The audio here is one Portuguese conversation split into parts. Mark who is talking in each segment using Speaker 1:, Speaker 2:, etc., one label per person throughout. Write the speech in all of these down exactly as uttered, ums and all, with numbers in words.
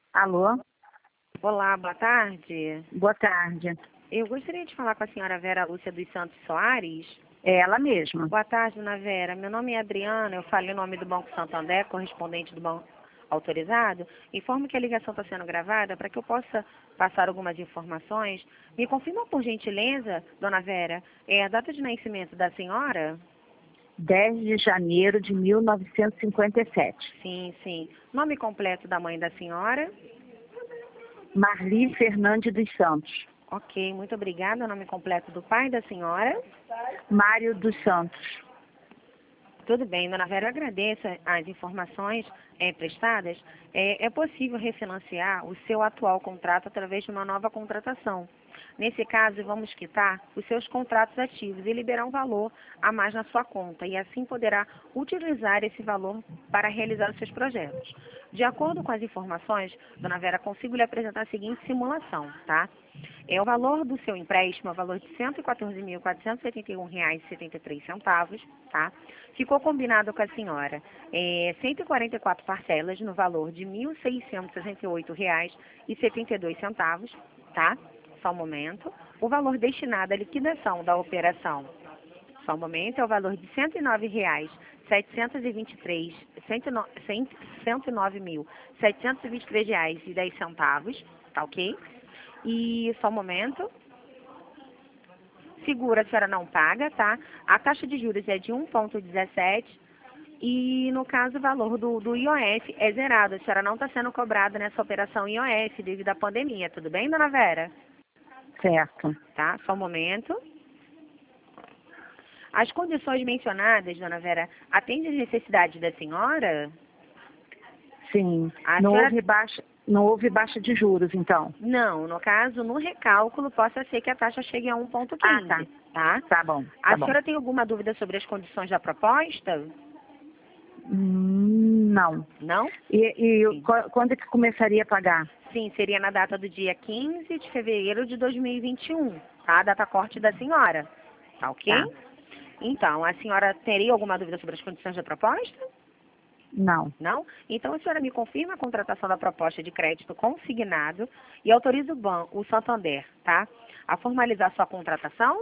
Speaker 1: Alô?
Speaker 2: Olá, boa tarde.
Speaker 1: Boa tarde.
Speaker 2: Eu gostaria de falar com a senhora Vera Lúcia dos Santos Soares.
Speaker 1: É ela mesma.
Speaker 2: Boa tarde, dona Vera. Meu nome é Adriana, eu falei o nome do Banco Santander, correspondente do banco autorizado. Informo que a ligação está sendo gravada para que eu possa passar algumas informações. Me confirma, por gentileza, dona Vera, é a data de nascimento da senhora?
Speaker 1: dez de janeiro de mil novecentos e cinquenta e sete.
Speaker 2: Sim, sim. Nome completo da mãe da senhora?
Speaker 1: Marli Fernandes dos Santos.
Speaker 2: Ok, muito obrigada. Nome completo do pai da senhora?
Speaker 1: Mário dos Santos.
Speaker 2: Tudo bem, dona Vera, eu agradeço as informações é, prestadas. É, é possível refinanciar o seu atual contrato através de uma nova contratação. Nesse caso, vamos quitar os seus contratos ativos e liberar um valor a mais na sua conta, e assim poderá utilizar esse valor para realizar os seus projetos. De acordo com as informações, dona Vera, consigo lhe apresentar a seguinte simulação, tá? É o valor do seu empréstimo, é o valor de cento e quatorze mil, quatrocentos e setenta e um reais e setenta e três centavos, tá? Ficou combinado com a senhora é, cento e quarenta e quatro parcelas no valor de mil seiscentos e sessenta e oito reais e setenta e dois centavos, tá? Só um momento. O valor destinado à liquidação da operação, só um momento, é o valor de cento e nove reais, setecentos e vinte e três, cento e nove mil, setecentos e vinte e três reais e dez centavos, tá ok? E só um momento. Seguro a senhora não paga, tá? A taxa de juros é de um vírgula dezessete e, no caso, o valor do, do I O F é zerado. A senhora não está sendo cobrada nessa operação I O F devido à pandemia. Tudo bem, dona Vera?
Speaker 1: Certo.
Speaker 2: Tá, só um momento. As condições mencionadas, dona Vera, atendem às necessidades da senhora?
Speaker 1: Sim.
Speaker 2: A
Speaker 1: Não,
Speaker 2: senhora...
Speaker 1: houve baixa, não houve baixa de juros, então?
Speaker 2: Não, no caso, no recálculo, possa ser que a taxa chegue a um vírgula quinze,
Speaker 1: Ah,
Speaker 2: tá?
Speaker 1: tá. Tá bom,
Speaker 2: A
Speaker 1: tá bom.
Speaker 2: senhora tem alguma dúvida sobre as condições da proposta?
Speaker 1: Hum, não.
Speaker 2: Não?
Speaker 1: E, e
Speaker 2: Sim.
Speaker 1: qu- quando é que começaria a pagar?
Speaker 2: Sim, seria na data do dia quinze de fevereiro de dois mil e vinte e um, tá? A data corte da senhora, tá ok?
Speaker 1: Tá.
Speaker 2: Então, a senhora teria alguma dúvida sobre as condições da proposta?
Speaker 1: Não.
Speaker 2: Não? Então, a senhora me confirma a contratação da proposta de crédito consignado e autoriza o banco, o Santander, tá? A formalizar sua contratação?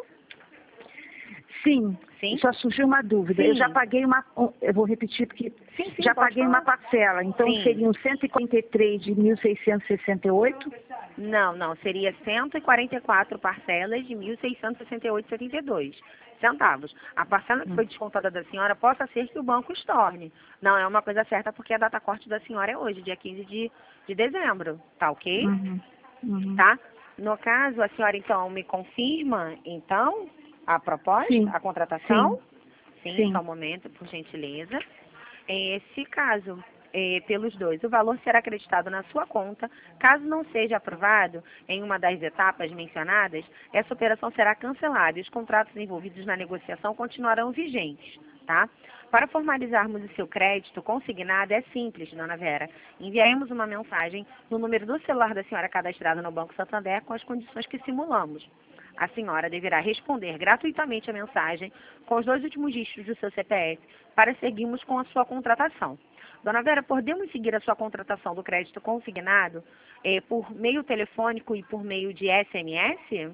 Speaker 1: Sim.
Speaker 2: Sim?
Speaker 1: Só surgiu uma dúvida.
Speaker 2: Sim.
Speaker 1: Eu já paguei uma... Eu vou repetir porque
Speaker 2: Sim, sim,
Speaker 1: já
Speaker 2: pode
Speaker 1: paguei
Speaker 2: falar.
Speaker 1: uma parcela. Então
Speaker 2: Sim.
Speaker 1: seriam cento e quarenta e três de mil seiscentos e sessenta e oito.
Speaker 2: Não, não, seria cento e quarenta e quatro parcelas de mil seiscentos e sessenta e oito reais e setenta e dois centavos. A parcela que foi descontada da senhora possa ser que o banco estorne. Não é uma coisa certa porque a data corte da senhora é hoje, dia quinze de, de dezembro, tá ok?
Speaker 1: Uhum. Uhum.
Speaker 2: Tá? No caso, a senhora então me confirma, então, a proposta,
Speaker 1: Sim.
Speaker 2: a contratação? Sim,
Speaker 1: Sim.
Speaker 2: só um momento, por gentileza. Esse caso, é, pelos dois, o valor será acreditado na sua conta. Caso não seja aprovado em uma das etapas mencionadas, essa operação será cancelada e os contratos envolvidos na negociação continuarão vigentes, tá? Para formalizarmos o seu crédito consignado é simples, dona Vera. Enviaremos uma mensagem no número do celular da senhora cadastrado no Banco Santander com as condições que simulamos. A senhora deverá responder gratuitamente a mensagem com os dois últimos dígitos do seu C P F para seguirmos com a sua contratação. Dona Vera, podemos seguir a sua contratação do crédito consignado eh, por meio telefônico e por meio de S M S?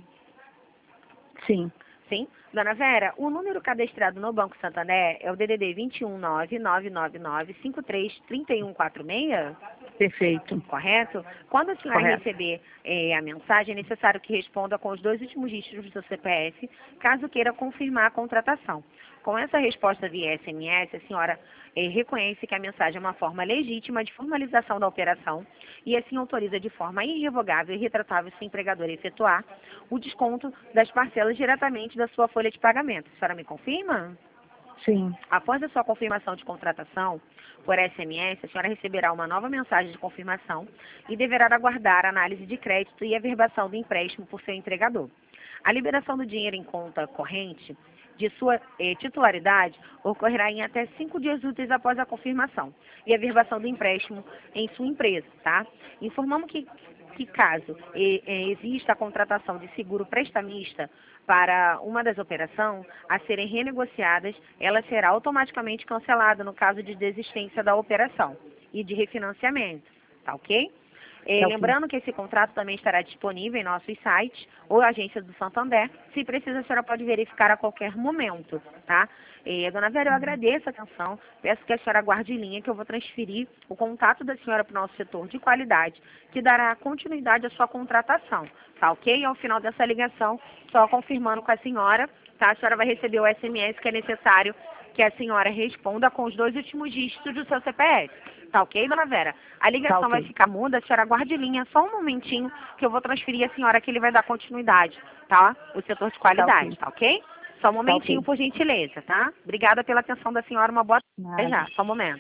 Speaker 1: Sim.
Speaker 2: Sim. Dona Vera, o número cadastrado no Banco Santander é o D D D dois um nove, nove nove nove, cinco três três um quatro seis?
Speaker 1: Perfeito.
Speaker 2: Correto? Quando a senhora
Speaker 1: Correto.
Speaker 2: receber eh, a mensagem, é necessário que responda com os dois últimos dígitos do seu C P F, caso queira confirmar a contratação. Com essa resposta via S M S, a senhora eh, reconhece que a mensagem é uma forma legítima de formalização da operação e assim autoriza de forma irrevogável e retratável seu empregador a efetuar o desconto das parcelas diretamente da sua folha de pagamento. A senhora me confirma?
Speaker 1: Sim.
Speaker 2: Após a sua confirmação de contratação por S M S, a senhora receberá uma nova mensagem de confirmação e deverá aguardar a análise de crédito e a verbação do empréstimo por seu entregador. A liberação do dinheiro em conta corrente de sua eh, titularidade ocorrerá em até cinco dias úteis após a confirmação e a verbação do empréstimo em sua empresa, tá? Informamos que, que caso eh, eh, exista a contratação de seguro prestamista para uma das operações a serem renegociadas, ela será automaticamente cancelada no caso de desistência da operação e de refinanciamento, tá ok? É,
Speaker 1: Tá ok.
Speaker 2: lembrando que esse contrato também estará disponível em nossos sites ou agência do Santander. Se precisa, a senhora pode verificar a qualquer momento, tá? É, dona Vera, eu agradeço a atenção. Peço que a senhora aguarde em linha, que eu vou transferir o contato da senhora para o nosso setor de qualidade, que dará continuidade à sua contratação, tá ok? E ao final dessa ligação, só confirmando com a senhora, tá? A senhora vai receber o S M S que é necessário que a senhora responda com os dois últimos dígitos do seu C P F. Tá ok, dona Vera? A ligação
Speaker 1: Tá ok.
Speaker 2: vai ficar muda, a senhora aguarde em linha só um momentinho que eu vou transferir a senhora que ele vai dar continuidade, tá? O setor de
Speaker 1: Tá
Speaker 2: qualidade,
Speaker 1: ok.
Speaker 2: tá ok? Só um
Speaker 1: Tá
Speaker 2: momentinho,
Speaker 1: ok.
Speaker 2: por gentileza, tá? Obrigada pela atenção da senhora, uma boa tarde
Speaker 1: Nada.
Speaker 2: já, só um momento.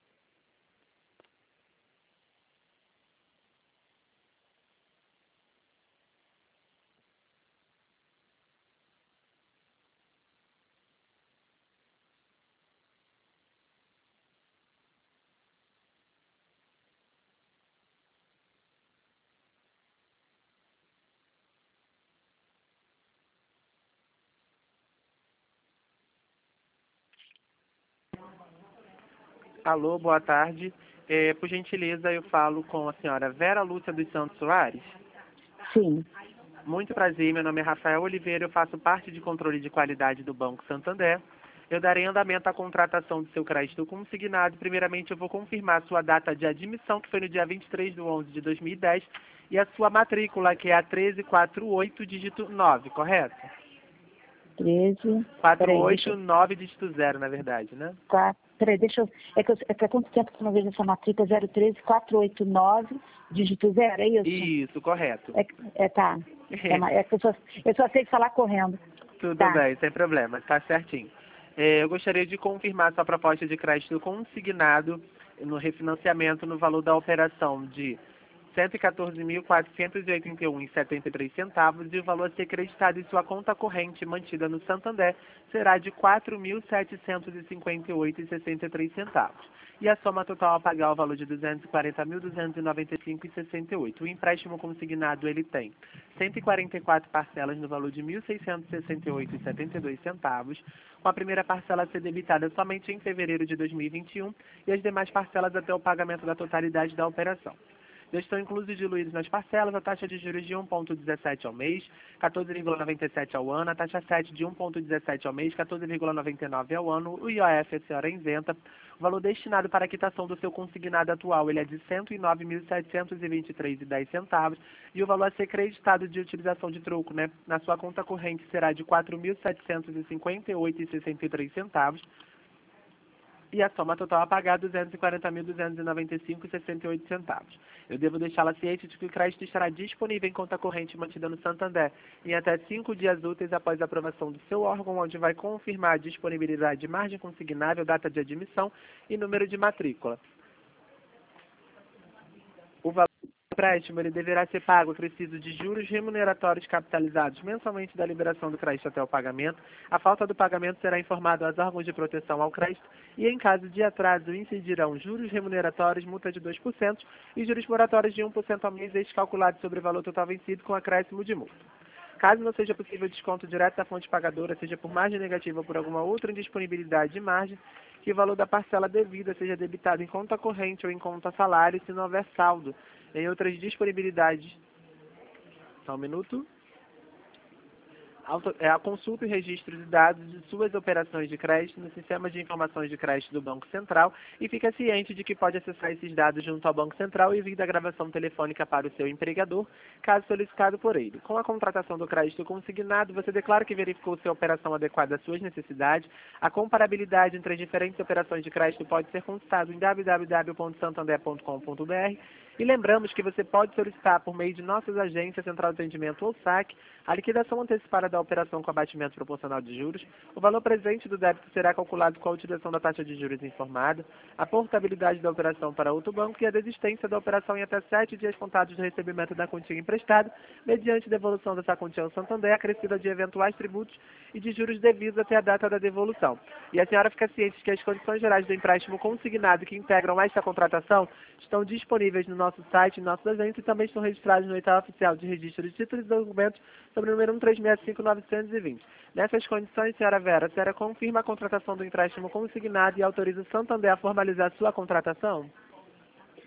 Speaker 3: Alô, boa tarde. É, por gentileza, eu falo com a senhora Vera Lúcia dos Santos Soares.
Speaker 1: Sim.
Speaker 3: Muito prazer, meu nome é Rafael Oliveira, eu faço parte de controle de qualidade do Banco Santander. Eu darei andamento à contratação do seu crédito consignado. Primeiramente, eu vou confirmar a sua data de admissão, que foi no dia vinte e três de onze de dois mil e dez, e a sua matrícula, que é a um três quatro oito, dígito nove, correto?
Speaker 1: treze. Peraí, deixa eu...
Speaker 3: quatrocentos e oitenta e nove, dígito zero, na verdade, né?
Speaker 1: Tá, peraí, deixa eu... É que, eu... é que há quanto tempo que eu não vejo essa matrícula? zero treze quatrocentos e oitenta e nove, dígito zero, é isso?
Speaker 3: Isso, correto.
Speaker 1: É, é tá. É, uma- é que eu só, eu só sei falar correndo.
Speaker 3: Tudo
Speaker 1: Tá.
Speaker 3: bem, sem problema, está certinho. É, eu gostaria de confirmar sua proposta de crédito consignado no refinanciamento no valor da operação de cento e quatorze mil, quatrocentos e oitenta e um reais e setenta e três centavos e o valor a ser creditado em sua conta corrente mantida no Santander será de quatro mil setecentos e cinquenta e oito reais e sessenta e três centavos. E a soma total a pagar é o valor de duzentos e quarenta mil, duzentos e noventa e cinco reais e sessenta e oito. O empréstimo consignado ele tem cento e quarenta e quatro parcelas no valor de mil seiscentos e sessenta e oito reais e setenta e dois centavos, com a primeira parcela a ser debitada somente em fevereiro de dois mil e vinte e um e as demais parcelas até o pagamento da totalidade da operação. Já estão inclusos diluídos nas parcelas a taxa de juros de um vírgula dezessete ao mês, quatorze vírgula noventa e sete ao ano, a taxa sete de um vírgula dezessete ao mês, quatorze vírgula noventa e nove ao ano, o I O F a senhora isenta. O valor destinado para a quitação do seu consignado atual ele é de cento e nove mil, setecentos e vinte e três reais e dez centavos e o valor a ser creditado de utilização de troco, né, na sua conta corrente será de quatro mil setecentos e cinquenta e oito reais e sessenta e três centavos. E a soma total a pagar duzentos e quarenta mil, duzentos e noventa e cinco reais e sessenta e oito centavos. Eu devo deixá-la ciente de que o crédito estará disponível em conta corrente mantida no Santander em até cinco dias úteis após a aprovação do seu órgão, onde vai confirmar a disponibilidade de margem consignável, data de admissão e número de matrícula. O valor do empréstimo ele deverá ser pago acrescido de juros remuneratórios capitalizados mensalmente da liberação do crédito até o pagamento. A falta do pagamento será informado aos órgãos de proteção ao crédito e, em caso de atraso, incidirão juros remuneratórios, multa de dois por cento e juros moratórios de um por cento ao mês, este calculado sobre o valor total vencido com acréscimo de multa. Caso não seja possível desconto direto da fonte pagadora, seja por margem negativa ou por alguma outra indisponibilidade de margem, que o valor da parcela devida seja debitado em conta corrente ou em conta salário, se não houver saldo. Em outras disponibilidades, só um minuto. Auto, é, a consulta e registro de dados de suas operações de crédito no sistema de informações de crédito do Banco Central e fica ciente de que pode acessar esses dados junto ao Banco Central e vir da gravação telefônica para o seu empregador, caso solicitado por ele. Com a contratação do crédito consignado, você declara que verificou se a operação adequada às suas necessidades. A comparabilidade entre as diferentes operações de crédito pode ser consultado em w w w ponto santander ponto com ponto b r. E lembramos que você pode solicitar por meio de nossas agências, Central de Atendimento ou S A C, a liquidação antecipada da operação com abatimento proporcional de juros. O valor presente do débito será calculado com a utilização da taxa de juros informada, a portabilidade da operação para outro banco e a desistência da operação em até sete dias contados do recebimento da quantia emprestada, mediante devolução dessa quantia ao Santander, acrescida de eventuais tributos e de juros devidos até a data da devolução. E a senhora fica ciente de que as condições gerais do empréstimo consignado que integram esta contratação estão disponíveis no nosso site, em nossos agentes, e também estão registrados no edital oficial de registro de títulos e documentos sobre o número um três seis cinco nove dois zero. Nessas condições, senhora Vera, a senhora confirma a contratação do empréstimo consignado e autoriza o Santander a formalizar sua contratação?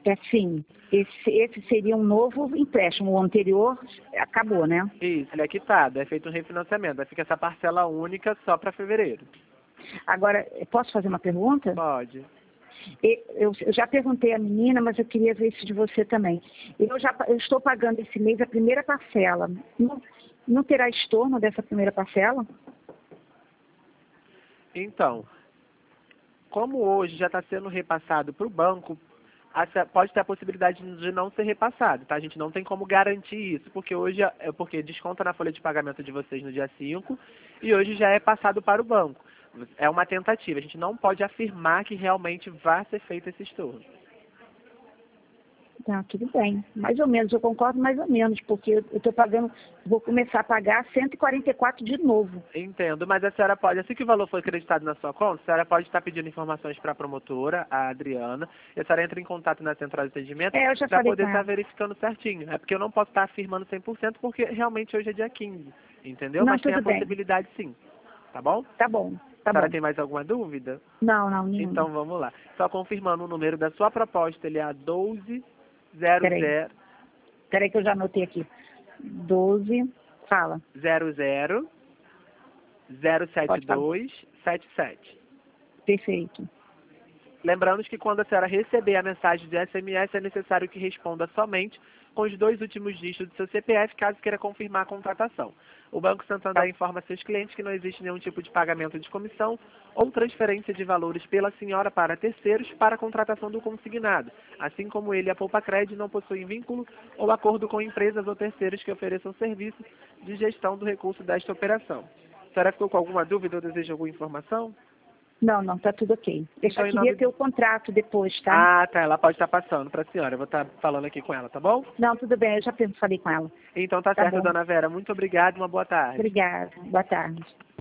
Speaker 1: É sim. Esse, esse seria um novo empréstimo. O anterior acabou, né?
Speaker 3: Isso, ele é quitado, é feito um refinanciamento. Aí fica essa parcela única só para fevereiro.
Speaker 1: Agora, posso fazer uma pergunta?
Speaker 3: Pode.
Speaker 1: Eu, eu já perguntei à menina, mas eu queria ver isso de você também. Eu já eu estou pagando esse mês a primeira parcela. Não, não terá estorno dessa primeira parcela?
Speaker 3: Então, como hoje já está sendo repassado para o banco, pode ter a possibilidade de não ser repassado, tá? A gente não tem como garantir isso, porque hoje é porque desconta na folha de pagamento de vocês no dia cinco e hoje já é passado para o banco. É uma tentativa, a gente não pode afirmar que realmente vai ser feito esse estorno.
Speaker 1: Tá, tudo bem. Mais ou menos, eu concordo mais ou menos, porque eu estou pagando, vou começar a pagar cento e quarenta e quatro de novo.
Speaker 3: Entendo, mas a senhora pode, assim que o valor for acreditado na sua conta, a senhora pode estar pedindo informações para a promotora, a Adriana, e a senhora entra em contato na central de atendimento
Speaker 1: É, eu já
Speaker 3: para
Speaker 1: falei
Speaker 3: poder
Speaker 1: com
Speaker 3: estar
Speaker 1: ela.
Speaker 3: verificando certinho. É porque eu não posso estar afirmando cem por cento, porque realmente hoje é dia quinze, entendeu?
Speaker 1: Não,
Speaker 3: Mas tem a
Speaker 1: tudo bem.
Speaker 3: possibilidade sim, tá bom?
Speaker 1: Tá bom, tá
Speaker 3: A senhora
Speaker 1: bom.
Speaker 3: tem mais alguma dúvida?
Speaker 1: Não, não, nenhuma.
Speaker 3: Então vamos lá. Só confirmando o número da sua proposta, ele é a doze zero
Speaker 1: Peraí.
Speaker 3: zero
Speaker 1: Peraí que eu já anotei aqui. doze, fala.
Speaker 3: zero zero zero sete
Speaker 1: Pode falar.
Speaker 3: dois sete sete.
Speaker 1: Perfeito.
Speaker 3: Lembrando que quando a senhora receber a mensagem de S M S, é necessário que responda somente com os dois últimos dígitos do seu C P F, caso queira confirmar a contratação. O Banco Santander informa seus clientes que não existe nenhum tipo de pagamento de comissão ou transferência de valores pela senhora para terceiros para a contratação do consignado, assim como ele e a Poupa Cred não possuem vínculo ou acordo com empresas ou terceiros que ofereçam serviços de gestão do recurso desta operação. A senhora ficou com alguma dúvida ou deseja alguma informação?
Speaker 1: Não, não, tá tudo ok. Eu
Speaker 3: Então,
Speaker 1: só
Speaker 3: em
Speaker 1: queria
Speaker 3: nome-
Speaker 1: ter o contrato depois, tá?
Speaker 3: Ah, tá. Ela pode estar passando para a senhora. Eu vou estar falando aqui com ela, tá bom?
Speaker 1: Não, tudo bem, eu já falei com ela.
Speaker 3: Então tá,
Speaker 1: Tá
Speaker 3: certo,
Speaker 1: bom.
Speaker 3: dona Vera. Muito obrigado e uma boa tarde.
Speaker 1: Obrigada. Boa tarde.